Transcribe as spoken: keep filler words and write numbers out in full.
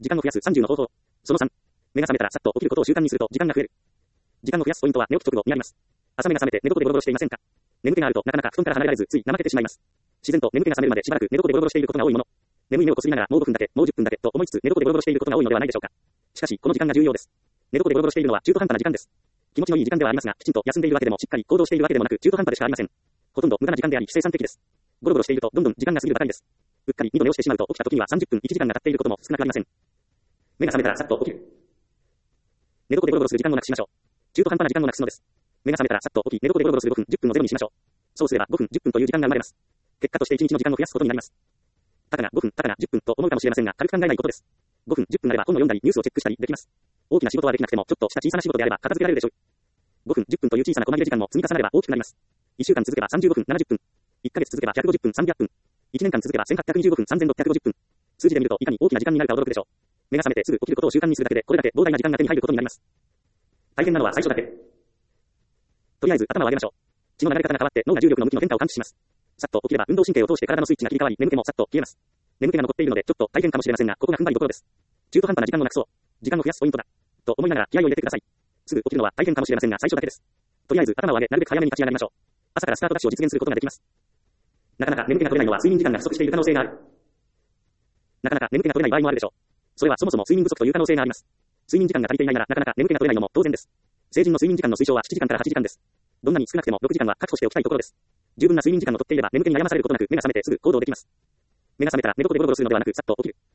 時間を増やすさんじゅうの方法。そのさん。目が覚めたらさっと起きることを習慣にすると時間が増える。時間を増やすポイントは寝起き直後にあります。朝目が覚めて寝床でゴロゴロしていませんか？眠気があるとなかなか布団から離れられずつい怠けてしまいます。自然と眠気が覚めるまでしばらく寝床でゴロゴロしていることが多いもの。眠い目をこすりながらもうごふんだけ、もうじゅっぷんだけと思いつつ寝床でゴロゴロしていることが多いのではないでしょうか。しかしこの時間が重要です。寝床でゴロゴロしているのは中途半端な時間です。気持ちのいい時間ではありますが、きちんと休んでいるわけでもしっかり行動しているわけでもなく中途半端でしかありません。ほとんど無駄な時間であり非生産的です。ゴロゴロしているとどんどん時間が過ぎるばかりです。うっかり二度寝をしてしまうと起きた時にはさんじゅっぷん、いちじかんが経っていることも少なくありません。目が覚めたらさっと起きる。寝床でゴロゴロする時間をなくしましょう。中途半端な時間をなくすのです。目が覚めたらさっと起き、寝床でゴロゴロするごふん、じゅっぷんをゼロにしましょう。そうすればごふん、じゅっぷんという時間が生まれます。結果としていちにちの時間を増やすことになります。たかがごふん、たかがじゅっぷんと思うかもしれませんが、軽く考えないことです。ごふん、じゅっぷんあれば本を読んだりニュースをチェックしたりできます。大きな仕事はできなくても、ちょっとした小さな仕事であれば片付けられるでしょう。ごふん、じゅっぷんという小さな細切れ時間も積み重なれば大きくなります。いっしゅうかん続けばさんじゅうごふん、ななじゅっぷん。いっかげつ続けばひゃくごじゅっぷん、さんびゃっぷん。いちねんかん続けばせんはっぴゃくにじゅうごふん、さんぜんろっぴゃくごじゅっぷん。数字で見るといかに大きな時間になるか驚くでしょう。目が覚めてすぐ起きることを習慣にするだけで、これだけ膨大な時間が手に入ることになります。大変なのは最初だけ。とりあえず頭を上げましょう。血の流れ方が変わって脳が重力の向きの変化を感知します。さっと起きれば運動神経を通して体のスイッチが切り替わり、眠気もさっと消えます。眠気が残っているのでちょっと大変かもしれませんが、ここが踏ん張りどころです。中途半端な時間をなくそう。時間を増やすポイントだ。と思いながら気合を入れてください。すぐ起きるのは大変かもしれませんが、最初だけです。とりあえず頭を上げ、なるべく早めに立ち上がりましょう。朝からスタートダッシュを実現することができます。なかなか眠気が取れないのは睡眠時間が不足している可能性がある。なかなか眠気が取れない場合もあるでしょう。それはそもそも睡眠不足という可能性があります。睡眠時間が足りていないならなかなか眠気が取れないのも当然です。成人の睡眠時間の推奨はしちじかんからはちじかんです。どんなに少なくてもろくじかんは確保しておきたいところです。十分な睡眠時間をとっていれば眠気に悩まされることなく目が覚めてすぐ行動できます。目が覚めたら寝床でゴロゴロするのではなくさっと起きる。